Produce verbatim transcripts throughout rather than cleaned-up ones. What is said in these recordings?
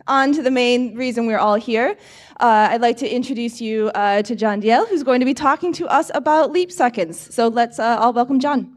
on to the main reason we're all here. Uh, I'd like to introduce you uh, to John Dalziel, who's going to be talking to us about leap seconds. So let's uh, all welcome John.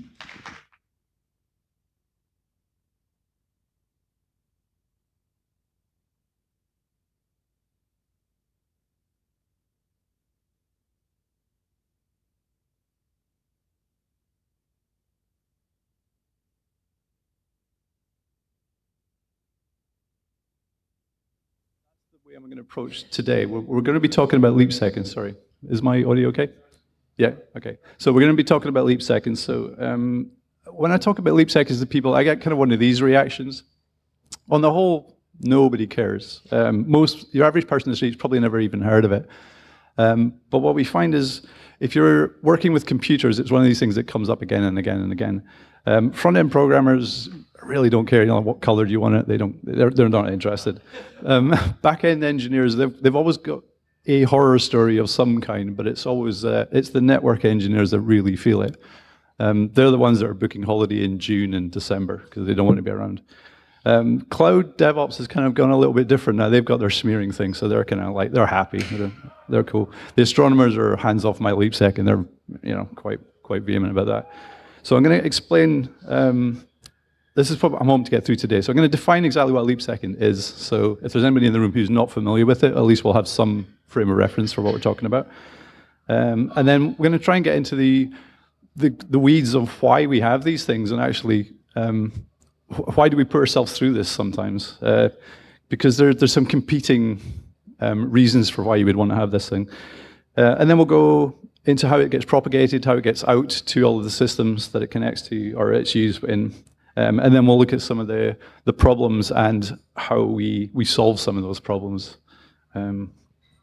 I'm going to approach today. We're, we're going to be talking about leap seconds. Sorry, is my audio okay? Yeah, okay. So we're going to be talking about leap seconds. So um, when I talk about leap seconds to people, I get kind of one of these reactions. On the whole, nobody cares. Um, most, your average person in the street's probably never even heard of it. Um, but what we find is, if you're working with computers, it's one of these things that comes up again and again and again. Um, front-end programmers really don't care, you know, what color do you want it. They don't. They're, they're not interested. Um, back-end engineers, they've they've always got a horror story of some kind, but it's always uh, it's the network engineers that really feel it. Um, they're the ones that are booking holiday in June and December because they don't want to be around. Um, cloud DevOps has kind of gone a little bit different now. They've got their smearing thing, so they're kind of like they're happy. They're, they're cool. The astronomers are hands off my leap second. They're you know quite quite vehement about that. So I'm going to explain. Um, This is what I'm hoping to get through today. So I'm going to define exactly what a leap second is. So if there's anybody in the room who's not familiar with it, at least we'll have some frame of reference for what we're talking about. Um, and then we're going to try and get into the, the the weeds of why we have these things and actually um, why do we put ourselves through this sometimes? Uh, because there, there's some competing um, reasons for why you would want to have this thing. Uh, and then we'll go into how it gets propagated, how it gets out to all of the systems that it connects to or it's used in. Um, and then we'll look at some of the, the problems and how we, we solve some of those problems. Um,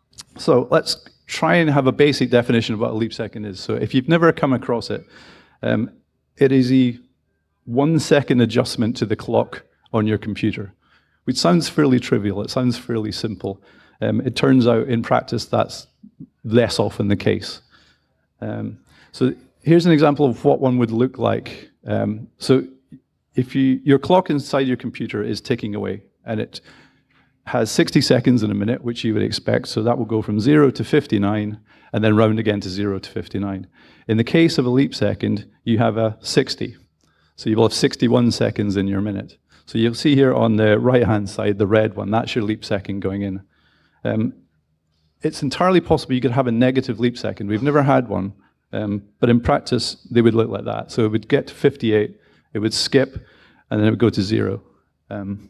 so let's try and have a basic definition of what a leap second is. So if you've never come across it, um, it is a one second adjustment to the clock on your computer, which sounds fairly trivial. It sounds fairly simple. Um, it turns out in practice that's less often the case. Um, so here's an example of what one would look like. Um, so If you, your clock inside your computer is ticking away, and it has sixty seconds in a minute, which you would expect, so that will go from zero to fifty-nine, and then round again to zero to fifty-nine. In the case of a leap second, you have a sixty. So you will have sixty-one seconds in your minute. So you'll see here on the right-hand side, the red one, that's your leap second going in. Um, it's entirely possible you could have a negative leap second. We've never had one, um, but in practice, they would look like that. So it would get to fifty-eight, it would skip, and then it would go to zero. Um,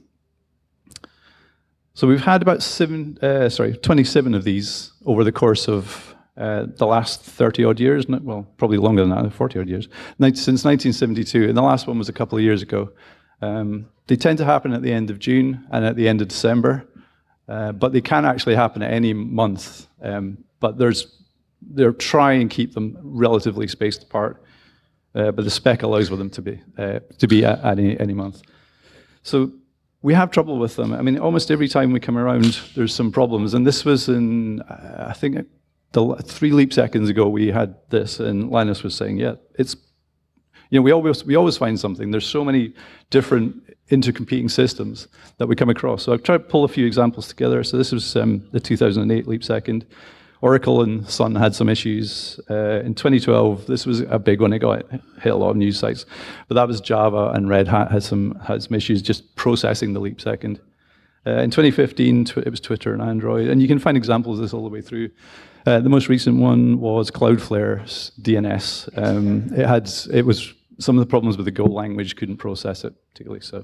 so we've had about seven, uh, sorry, twenty-seven of these over the course of uh, the last thirty odd years. Well, probably longer than that, forty odd years, since nineteen seventy-two. And the last one was a couple of years ago. Um, they tend to happen at the end of June and at the end of December, uh, but they can actually happen at any month. Um, but there's, they're trying and keep them relatively spaced apart. Uh, but the spec allows for them to be uh, to be at, at any, any month. So we have trouble with them. I mean, almost every time we come around, there's some problems. And this was in, uh, I think, the, three leap seconds ago we had this, and Linus was saying, yeah, it's, you know, we always we always find something. There's so many different intercompeting systems that we come across. So I've tried to pull a few examples together. So this was um, the two thousand eight leap second. Oracle and Sun had some issues. Uh, in twenty twelve, this was a big one. It got hit a lot of news sites. But that was Java, and Red Hat had some had some issues just processing the leap second. Uh, in twenty fifteen, tw it was Twitter and Android. And you can find examples of this all the way through. Uh, the most recent one was Cloudflare's D N S. Um, it had it was some of the problems with the Go language couldn't process it particularly. So,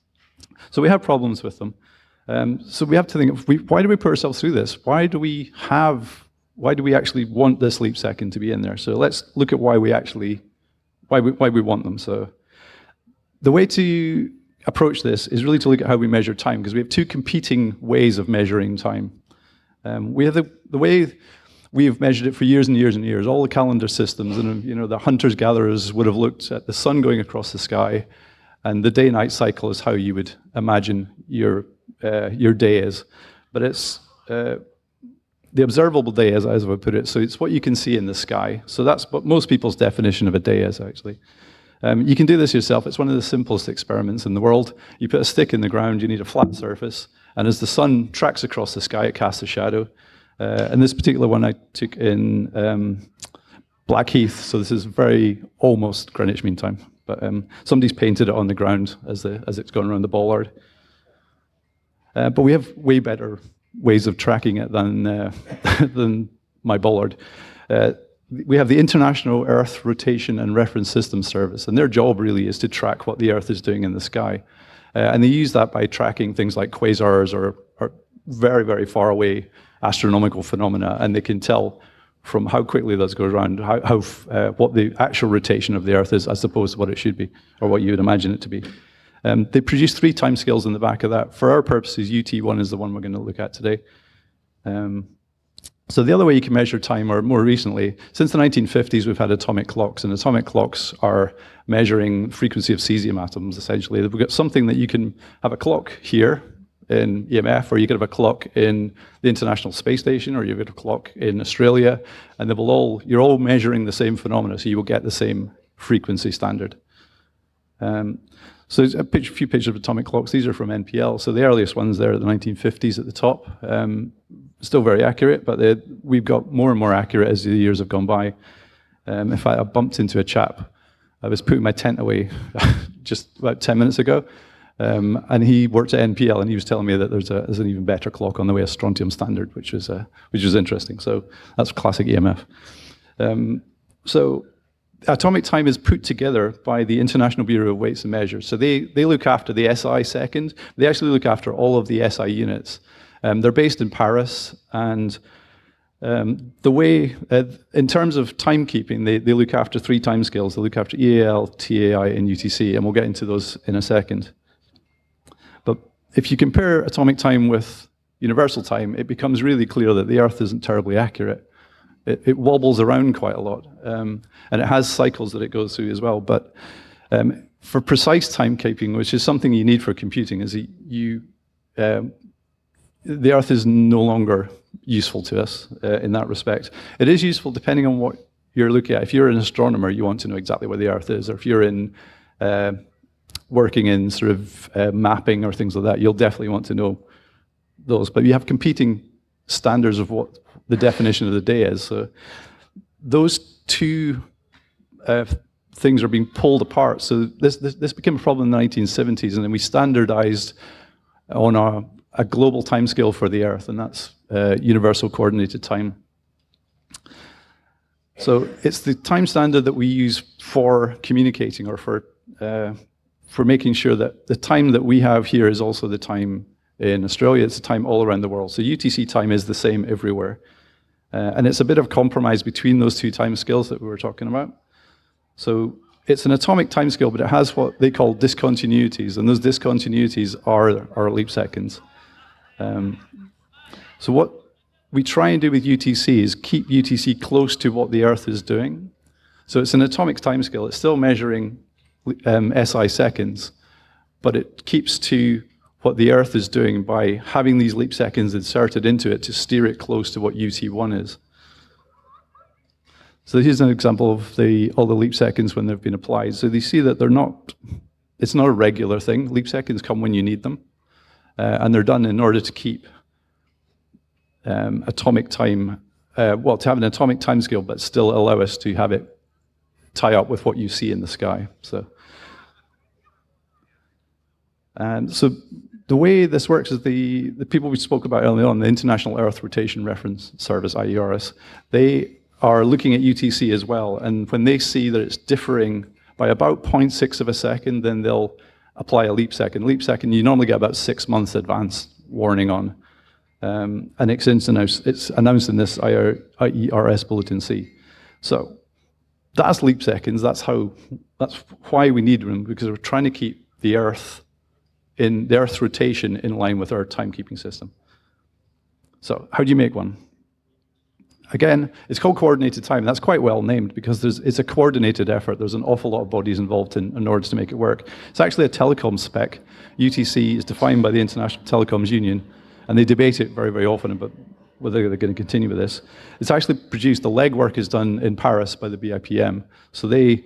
so we have problems with them. Um, so we have to think, of, we, why do we put ourselves through this? Why do we have, why do we actually want this leap second to be in there? So let's look at why we actually, why we, why we want them. So the way to approach this is really to look at how we measure time, because we have two competing ways of measuring time. Um, we have the, the way we have measured it for years and years and years, all the calendar systems, and you know, the hunters-gatherers would have looked at the sun going across the sky, and the day-night cycle is how you would imagine your Uh, your day is, but it's uh, the observable day, as, as I would put it. So it's what you can see in the sky. So that's what most people's definition of a day is, actually. Um, you can do this yourself. It's one of the simplest experiments in the world. You put a stick in the ground, you need a flat surface, And as the sun tracks across the sky, it casts a shadow. Uh, and this particular one I took in um, Blackheath, so this is very almost Greenwich Mean Time. But um, somebody's painted it on the ground as, the, as it's going around the bollard. Uh, but we have way better ways of tracking it than, uh, than my bollard. Uh, we have the International Earth Rotation and Reference System Service, and their job really is to track what the Earth is doing in the sky. Uh, and they use that by tracking things like quasars or, or very, very far away astronomical phenomena, and they can tell from how quickly those go around, how, how uh, what the actual rotation of the Earth is as opposed to what it should be, or what you would imagine it to be. Um, they produce three timescales in the back of that. For our purposes, U T one is the one we're going to look at today. Um, so the other way you can measure time, or more recently, since the nineteen fifties, we've had atomic clocks, and atomic clocks are measuring frequency of cesium atoms, essentially. We've got something that you can have a clock here in E M F, or you could have a clock in the International Space Station, or you could have a clock in Australia, and they will all, you're all measuring the same phenomena, so you will get the same frequency standard. Um, so a picture, few pictures of atomic clocks. These are from N P L. So the earliest ones there are the nineteen fifties at the top. Um, still very accurate, but we've got more and more accurate as the years have gone by. Um, in fact, I bumped into a chap. I was putting my tent away just about ten minutes ago, um, and he worked at N P L, and he was telling me that there's, a, there's an even better clock on the way, a strontium standard, which is uh, which is interesting. So that's classic E M F. Um, so atomic time is put together by the International Bureau of Weights and Measures. So they, they look after the S I second. They actually look after all of the S I units. Um, they're based in Paris, and um, the way, uh, in terms of timekeeping, they, they look after three timescales. They look after E A L, T A I, and U T C, and we'll get into those in a second. But if you compare atomic time with universal time, it becomes really clear that the Earth isn't terribly accurate. It, it wobbles around quite a lot, um, and it has cycles that it goes through as well. But um, for precise timekeeping, which is something you need for computing, is that you, um, the Earth is no longer useful to us uh, in that respect. It is useful depending on what you're looking at. If you're an astronomer, you want to know exactly where the Earth is, or if you're in uh, working in sort of uh, mapping or things like that, you'll definitely want to know those. But you have competing standards of what the definition of the day is. So those two uh, things are being pulled apart. So this, this this became a problem in the nineteen seventies, and then we standardized on a, a global timescale for the Earth, and that's uh, universal coordinated time. So it's the time standard that we use for communicating, or for uh, for making sure that the time that we have here is also the time in Australia. It's the time all around the world. So U T C time is the same everywhere. Uh, and it's a bit of compromise between those two time scales that we were talking about. So it's an atomic time scale, but it has what they call discontinuities, and those discontinuities are, are leap seconds. Um, so what we try and do with U T C is keep U T C close to what the Earth is doing. So it's an atomic time scale. It's still measuring um, S I seconds, but it keeps to what the Earth is doing by having these leap seconds inserted into it to steer it close to what U T one is. So here's an example of the all the leap seconds when they've been applied. So you see that they're not, it's not a regular thing. Leap seconds come when you need them, uh, and they're done in order to keep um, atomic time, uh, well, to have an atomic time scale, but still allow us to have it tie up with what you see in the sky. So, and so the way this works is the, the people we spoke about earlier on, the International Earth Rotation Reference Service, I E R S, they are looking at U T C as well. And when they see that it's differing by about zero point six of a second, then they'll apply a leap second. Leap second, you normally get about six months advance warning on. Um, and it's announced, it's announced in this I E R S Bulletin C. So that's leap seconds. That's how, that's why we need them, because we're trying to keep the Earth in the Earth's rotation in line with our timekeeping system. So how do you make one? Again, it's called coordinated time. That's quite well named because there's, it's a coordinated effort. There's an awful lot of bodies involved in, in order to make it work. It's actually a telecom spec. U T C is defined by the International Telecoms Union, and they debate it very, very often about whether they're going to continue with this. It's actually produced, the legwork is done in Paris by the B I P M. So they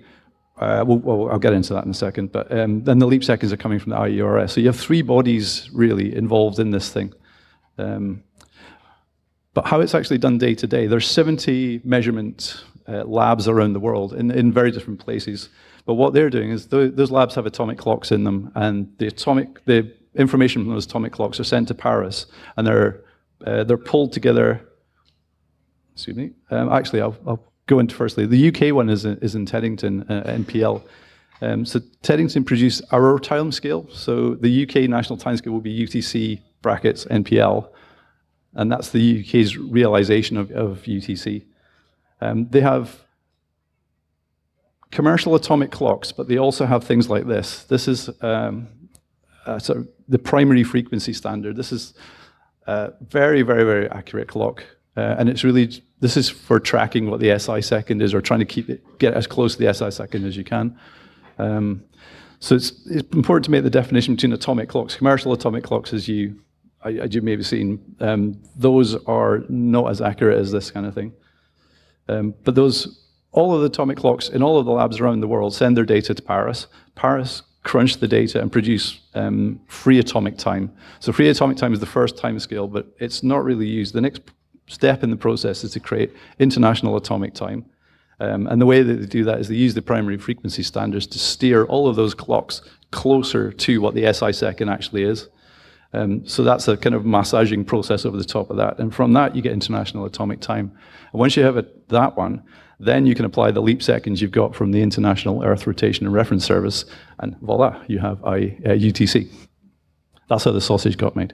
uh, well, well, I'll get into that in a second, but um, then the leap seconds are coming from the I U R S. So you have three bodies really involved in this thing. Um, but how it's actually done day to day, there's seventy measurement uh, labs around the world in, in very different places. But what they're doing is th those labs have atomic clocks in them, and the atomic, the information from those atomic clocks are sent to Paris, and they're uh, they're pulled together. Excuse me. Um, actually, I'll, I'll go into firstly. The U K one is is in Teddington, uh, N P L. Um, so Teddington produce our time scale. So the U K national time scale will be U T C brackets N P L, and that's the U K's realization of, of U T C. Um, they have commercial atomic clocks, but they also have things like this. This is um, uh, sort of the primary frequency standard. This is a very, very, very accurate clock. Uh, and it's really, this is for tracking what the S I second is, or trying to keep it, get as close to the S I second as you can. Um, so it's, it's important to make the definition between atomic clocks. Commercial atomic clocks, as you, as you may have seen, um, those are not as accurate as this kind of thing. Um, but those, all of the atomic clocks in all of the labs around the world send their data to Paris. Paris crunch the data and produce um, free atomic time. So free atomic time is the first time scale, but it's not really used. The next step in the process is to create international atomic time. Um, and the way that they do that is they use the primary frequency standards to steer all of those clocks closer to what the S I second actually is. Um, so that's a kind of massaging process over the top of that. And from that, you get international atomic time. And once you have it, that one, then you can apply the leap seconds you've got from the International Earth Rotation and Reference Service, and voila, you have I, uh, U T C. That's how the sausage got made.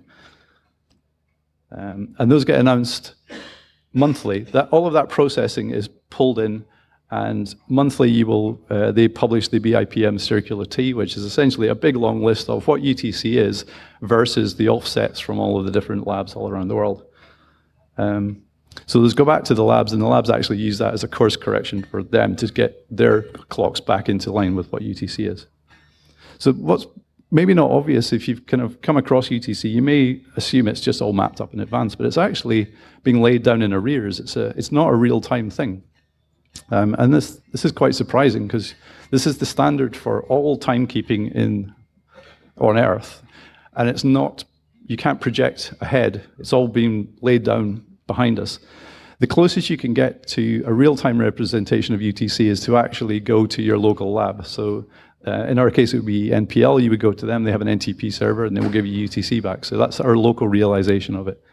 Um, and those get announced monthly. That, all of that processing is pulled in, and monthly you will, uh, they publish the B I P M Circular T, which is essentially a big long list of what U T C is versus the offsets from all of the different labs all around the world. Um, so let's go back to the labs, and the labs actually use that as a course correction for them to get their clocks back into line with what U T C is. So what's maybe not obvious if you've kind of come across U T C, you may assume it's just all mapped up in advance, but it's actually being laid down in arrears. It's, a, it's not a real-time thing. Um, and this, this is quite surprising, because this is the standard for all timekeeping in, on Earth. And it's not, you can't project ahead. It's all being laid down behind us. The closest you can get to a real-time representation of U T C is to actually go to your local lab. So uh, in our case, it would be N P L. You would go to them. They have an N T P server, and they will give you U T C back. So that's our local realization of it.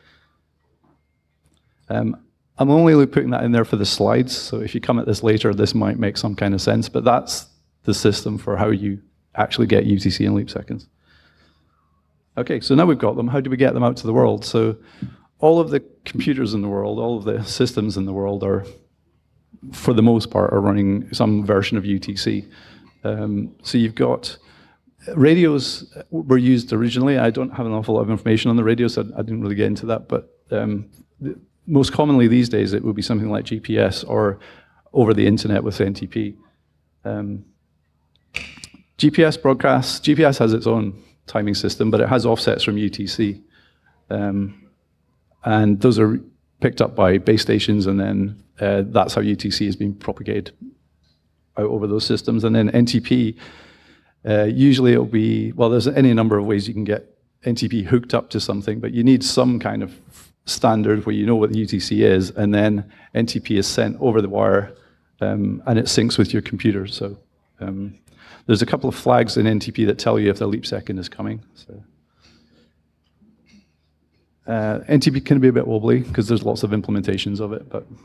Um, I'm only putting that in there for the slides, so if you come at this later, this might make some kind of sense, but that's the system for how you actually get U T C in leap seconds. Okay, so now we've got them. How do we get them out to the world? So all of the computers in the world, all of the systems in the world are, for the most part, are running some version of U T C. Um, so you've got radios were used originally. I don't have an awful lot of information on the radios, so I didn't really get into that, but um, the, most commonly these days it would be something like G P S or over the internet with N T P. Um, G P S broadcasts, G P S has its own timing system, but it has offsets from U T C. Um, and those are picked up by base stations, and then uh, that's how U T C is being propagated out over those systems. And then N T P, uh, usually it'll be, well, there's any number of ways you can get N T P hooked up to something, but you need some kind of standard where you know what the U T C is, and then N T P is sent over the wire, um, and it syncs with your computer. So um, there's a couple of flags in N T P that tell you if the leap second is coming. So uh, N T P can be a bit wobbly because there's lots of implementations of it, but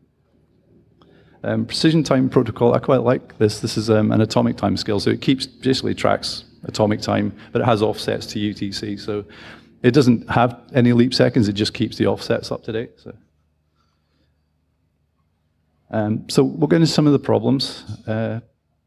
um, precision time protocol, I quite like this. This is um, an atomic time scale, so it keeps basically tracks atomic time, but it has offsets to U T C. So it doesn't have any leap seconds, it just keeps the offsets up to date. So, um, so we'll get into some of the problems. Uh,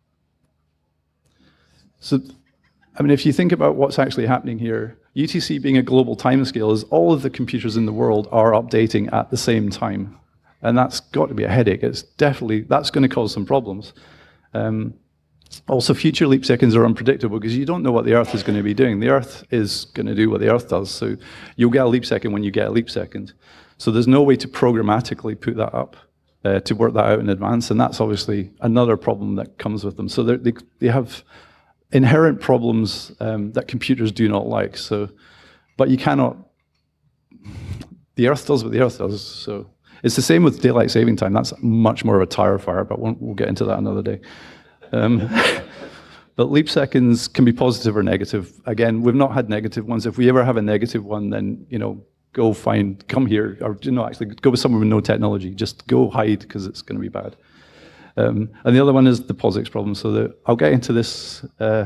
so, I mean, if you think about what's actually happening here, U T C being a global timescale is all of the computers in the world are updating at the same time. And that's got to be a headache. It's definitely, that's going to cause some problems. Um, Also, future leap seconds are unpredictable because you don't know what the Earth is going to be doing. The Earth is going to do what the Earth does, so you'll get a leap second when you get a leap second. So there's no way to programmatically put that up. uh, to work that out in advance, and that's obviously another problem that comes with them. So they they have inherent problems um, that computers do not like. So, but you cannot. The Earth does what the Earth does. So it's the same with daylight saving time. That's much more of a tire fire, but we'll, we'll get into that another day. Um, but leap seconds can be positive or negative. Again, we've not had negative ones. If we ever have a negative one, then you know, go find, come here, or you know, actually go with somewhere with no technology. Just go hide because it's going to be bad. Um, and the other one is the POSIX problem. So the, I'll get into this. Uh,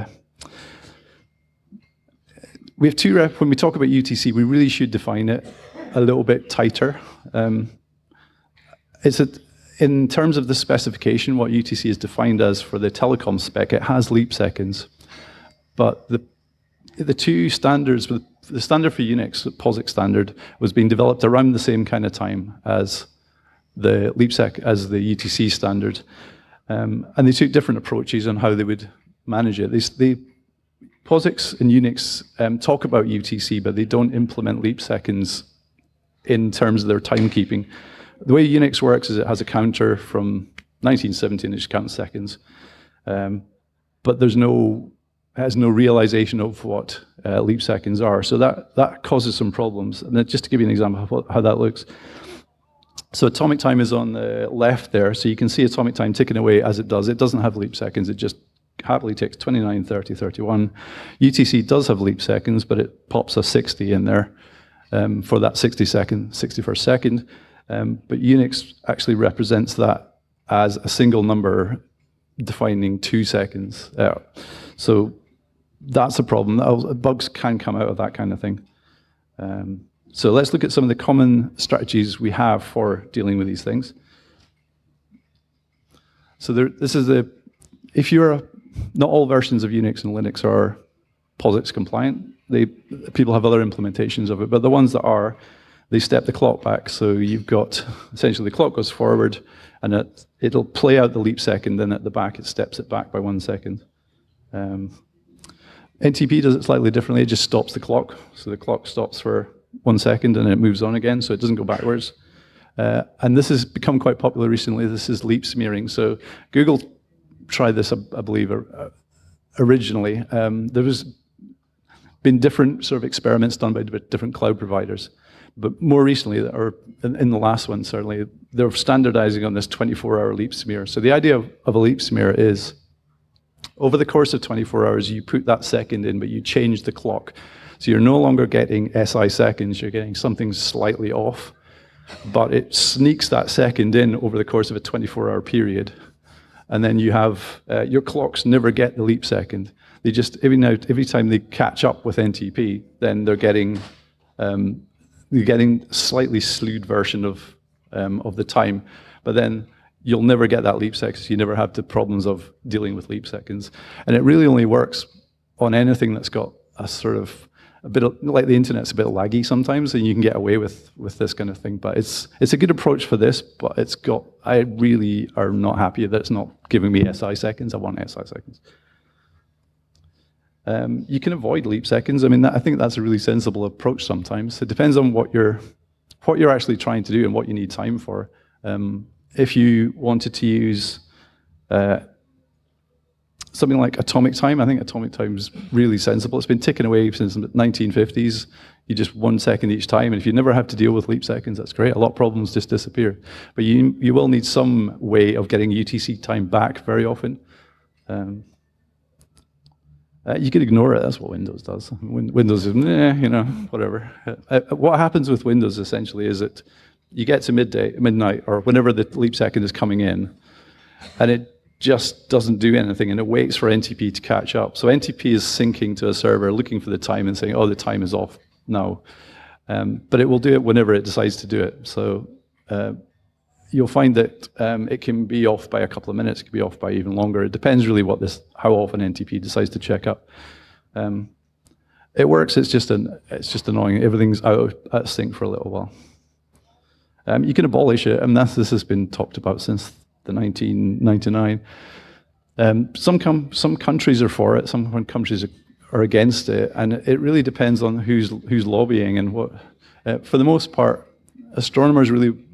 we have two rep. When we talk about U T C, we really should define it a little bit tighter. Um, it's a, in terms of the specification, what U T C is defined as for the telecom spec, it has leap seconds. But the the two standards, the standard for Unix, the POSIX standard, was being developed around the same kind of time as the LeapSec, as the U T C standard. Um, and they took different approaches on how they would manage it. They, they, POSIX and Unix um, talk about U T C, but they don't implement leap seconds in terms of their timekeeping. The way Unix works is it has a counter from nineteen seventy and it just counts seconds. Um, but there's no, it has no realization of what uh, leap seconds are. So that, that causes some problems. And then just to give you an example of what, how that looks. So atomic time is on the left there. So you can see atomic time ticking away as it does. It doesn't have leap seconds. It just happily takes twenty-nine, thirty, thirty-one. U T C does have leap seconds, but it pops a sixty in there um, for that sixty second, sixty-first second. Um, but Unix actually represents that as a single number defining two seconds. Uh, so that's a problem. Bugs can come out of that kind of thing. Um, so let's look at some of the common strategies we have for dealing with these things. So there, this is the, if you're, a, not all versions of Unix and Linux are POSIX compliant. They, people have other implementations of it, but the ones that are, they step the clock back. So you've got, essentially the clock goes forward and it, it'll play out the leap second, then at the back it steps it back by one second. Um, N T P does it slightly differently, it just stops the clock. So the clock stops for one second and then it moves on again, so it doesn't go backwards. Uh, and this has become quite popular recently. This is leap smearing. So Google tried this, I, I believe, uh, originally. Um, there has been different sort of experiments done by different cloud providers. But more recently, or in the last one certainly, they're standardizing on this twenty-four hour leap smear. So the idea of, of a leap smear is, over the course of twenty-four hours, you put that second in, but you change the clock. So you're no longer getting S I seconds, you're getting something slightly off, but it sneaks that second in over the course of a twenty-four hour period. And then you have, uh, your clocks never get the leap second. They just, every, now, every time they catch up with N T P, then they're getting, um, you're getting a slightly slewed version of, um, of the time. But then you'll never get that leap seconds. You never have the problems of dealing with leap seconds. And it really only works on anything that's got a sort of, a bit of, like the internet's a bit laggy sometimes, and you can get away with, with this kind of thing. But it's it's a good approach for this, but it's got, I really are not happy that it's not giving me S I seconds. I want S I seconds. Um, you can avoid leap seconds. I mean, that, I think that's a really sensible approach sometimes. It depends on what you're, what you're actually trying to do and what you need time for. Um, if you wanted to use uh, something like atomic time, I think atomic time is really sensible. It's been ticking away since the nineteen fifties. You just one second each time, and if you never have to deal with leap seconds, that's great. A lot of problems just disappear. But you, you will need some way of getting U T C time back very often. Um, Uh, you could ignore it, that's what Windows does. Win Windows is, eh, you know, whatever. Uh, what happens with Windows essentially is that you get to midday, midnight, or whenever the leap second is coming in, and it just doesn't do anything, and it waits for N T P to catch up. So N T P is syncing to a server, looking for the time and saying, oh, the time is off now. Um, but it will do it whenever it decides to do it. So uh, you'll find that um, it can be off by a couple of minutes, it can be off by even longer. It depends really what this, how often N T P decides to check up. Um, it works, it's just, an, it's just annoying. Everything's out of, out of sync for a little while. Um, you can abolish it, and that's, this has been talked about since the nineteen ninety-nine. Um, some, com some countries are for it, some countries are, are against it, and it really depends on who's, who's lobbying and what. Uh, for the most part, astronomers really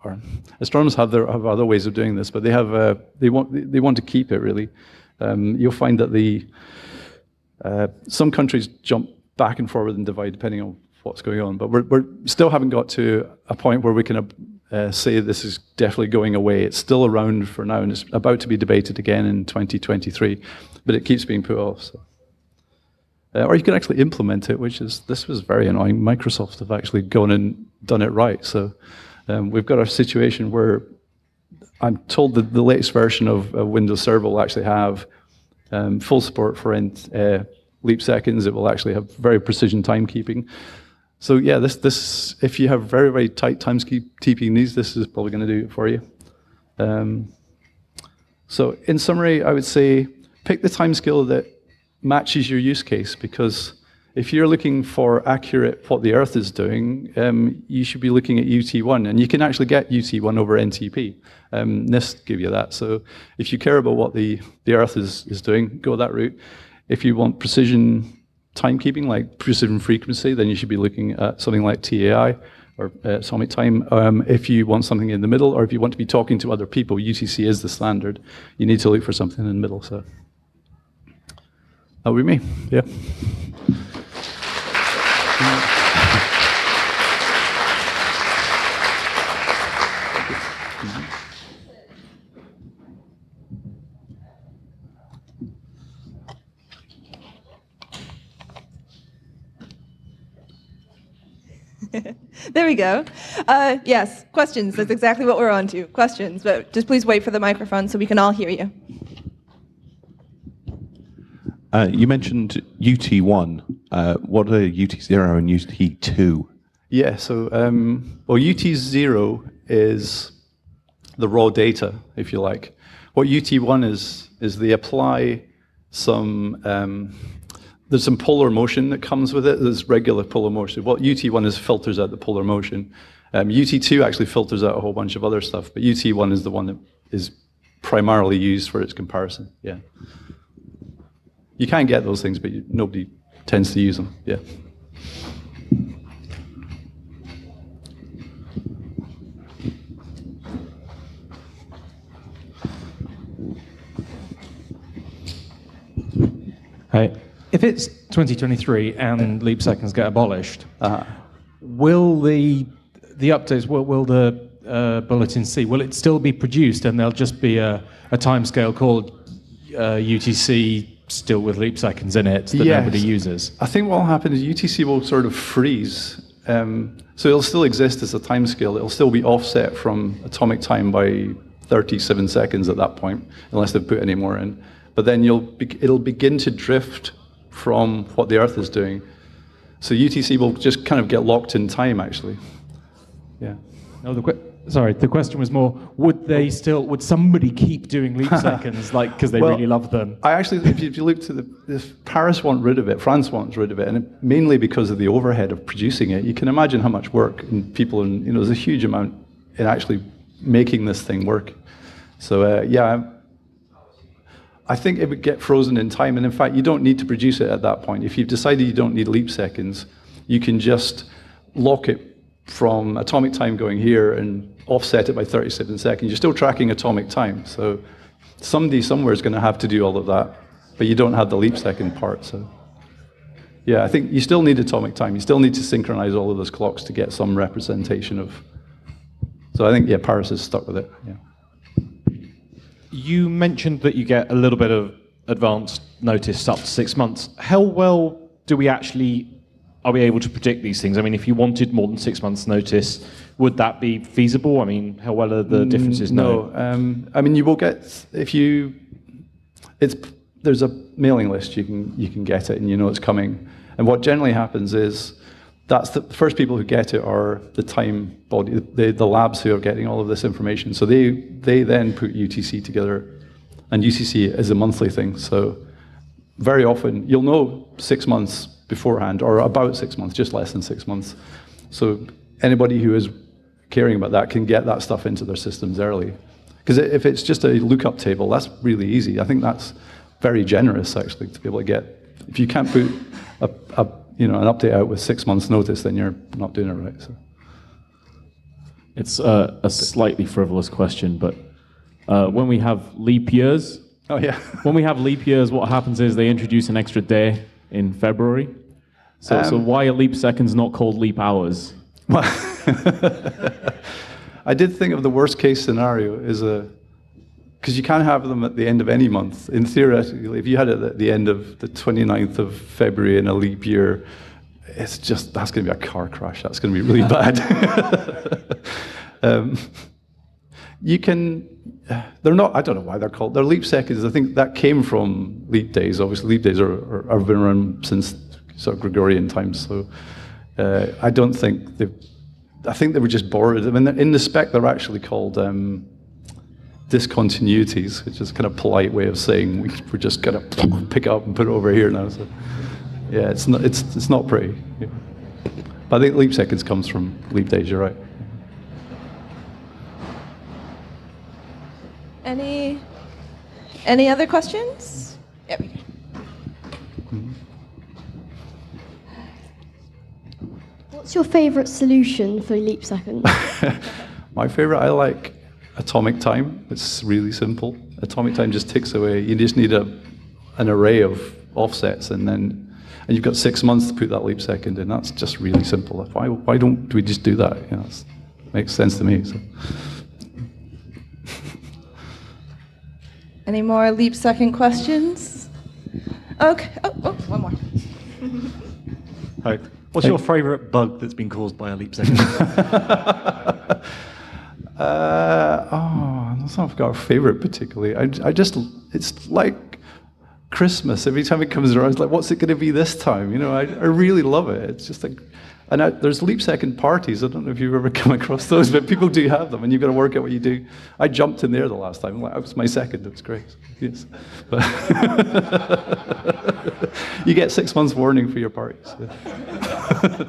or astronomers have their have other ways of doing this, but they have uh, they want they want to keep it really. Um, you'll find that the uh, some countries jump back and forward and divide depending on what's going on, but we're we're still haven't got to a point where we can uh, say this is definitely going away. It's still around for now, and it's about to be debated again in twenty twenty-three, but it keeps being put off. So. Uh, or you can actually implement it, which is, this was very annoying. Microsoft have actually gone and done it right. So um, we've got a situation where I'm told that the latest version of uh, Windows Server will actually have um, full support for uh, leap seconds. It will actually have very precision timekeeping. So yeah, this, this if you have very, very tight timekeeping needs, this is probably going to do it for you. Um, so in summary, I would say pick the timescale that matches your use case, because if you're looking for accurate what the Earth is doing, um, you should be looking at U T one, and you can actually get U T one over N T P. Um, NIST give you that. So if you care about what the, the Earth is, is doing, go that route. If you want precision timekeeping, like precision frequency, then you should be looking at something like T A I or uh, atomic time. Um, if you want something in the middle, or if you want to be talking to other people, U T C is the standard. You need to look for something in the middle. So. That would be me, yeah. There we go. Uh, yes, questions. That's exactly what we're on to. Questions, but just please wait for the microphone so we can all hear you. Uh, you mentioned U T one. Uh, what are U T zero and U T two? Yeah, so, um, well, U T zero is the raw data, if you like. What U T one is, is they apply some, um, there's some polar motion that comes with it. There's regular polar motion. What U T one is filters out the polar motion. Um, U T two actually filters out a whole bunch of other stuff, but U T one is the one that is primarily used for its comparison, yeah. You can get those things, but you, nobody tends to use them. Yeah. Hey, if it's twenty twenty-three and leap seconds get abolished, Uh-huh. will the the updates, will, will the uh, bulletin C, will it still be produced and there'll just be a, a timescale called uh, U T C still with leap seconds in it that Yes. nobody uses? I think what will happen is U T C will sort of freeze. Um, so it'll still exist as a timescale. It'll still be offset from atomic time by thirty-seven seconds at that point, unless they put any more in. But then you'll be, it'll begin to drift from what the Earth is doing. So U T C will just kind of get locked in time, actually. Yeah. No, the que- sorry, the question was more: would they still? Would somebody keep doing leap seconds, like because they Well, really love them? I actually, if you, if you look to the, if Paris want rid of it, France wants rid of it, and it, mainly because of the overhead of producing it. You can imagine how much work and people, and you know, there's a huge amount in actually making this thing work. So uh, yeah, I think it would get frozen in time, and in fact, you don't need to produce it at that point. If you've decided you don't need leap seconds, you can just lock it from atomic time going here and offset it by thirty-seven seconds. You're still tracking atomic time, so somebody somewhere is going to have to do all of that, but you don't have the leap second part. So yeah, I think you still need atomic time. You still need to synchronize all of those clocks to get some representation of. So I think, yeah, Paris is stuck with it. Yeah. You mentioned that you get a little bit of advanced notice up to six months. How well do we actually, are we able to predict these things? I mean, if you wanted more than six months notice, would that be feasible? I mean, how well are the differences known? No, um, I mean, you will get, if you, it's, there's a mailing list, you can, you can get it and you know it's coming. And what generally happens is, that's the, the first people who get it are the time body, the, the labs who are getting all of this information. So they, they then put U T C together, and U T C is a monthly thing. So very often, you'll know six months beforehand, or about six months, just less than six months. So anybody who is caring about that can get that stuff into their systems early. Because if it's just a lookup table, that's really easy. I think that's very generous, actually, to be able to get. If you can't put a, a you know, an update out with six months' notice, then you're not doing it right. So. It's uh, a slightly frivolous question, but uh, when we have leap years, Oh, yeah. when we have leap years, what happens is they introduce an extra day in February. So, so Um, why are leap seconds not called leap hours? I did think of the worst case scenario is a, because you can't have them at the end of any month. In theoretically, if you had it at the end of the twenty-ninth of February in a leap year, it's just, that's going to be a car crash. That's going to be really bad. um, you can, they're not, I don't know why they're called, they're leap seconds. I think that came from leap days. Obviously, leap days are, are, have been around since sort of Gregorian times. So uh, I don't think they've, I think they were just borrowed. I mean, in the spec, they're actually called um, discontinuities, which is a kind of polite way of saying we, we're just going to pick it up and put it over here now. So, yeah, it's not, it's, it's not pretty. Yeah. But I think leap seconds comes from leap days, you're right. Any, any other questions? Yep. What's your favourite solution for leap seconds? My favorite, I like atomic time. It's really simple. Atomic time just ticks away. You just need a, an array of offsets, and then and you've got six months to put that leap second in. That's just really simple. Why, why don't we just do that? You know, it makes sense to me. So. Any more leap second questions? Okay. Oh, oh one more. Hi. What's your favourite bug that's been caused by a leap second? uh, oh, I don't know if I've got a favourite particularly. I, I just, it's like Christmas. Every time it comes around, it's like, what's it going to be this time? You know, I, I really love it. It's just like, and I, there's leap second parties. I don't know if you've ever come across those, but people do have them, and you've got to work out what you do. I jumped in there the last time. Like, it was my second. It was great. Yes. But you get six months warning for your parties. Yeah.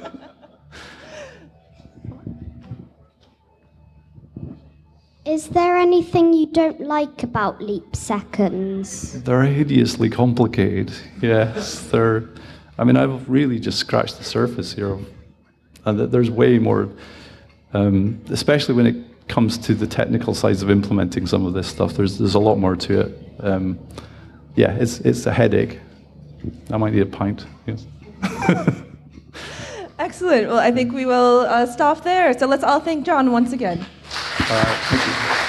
Is there anything you don't like about leap seconds? They're hideously complicated. Yes, they're. I mean, I've really just scratched the surface here, of, and there's way more, um, especially when it comes to the technical sides of implementing some of this stuff. There's there's a lot more to it. Um, yeah, it's it's a headache. I might need a pint. Yes. Excellent. Well, I think we will uh, stop there. So let's all thank John once again. Uh, thank you.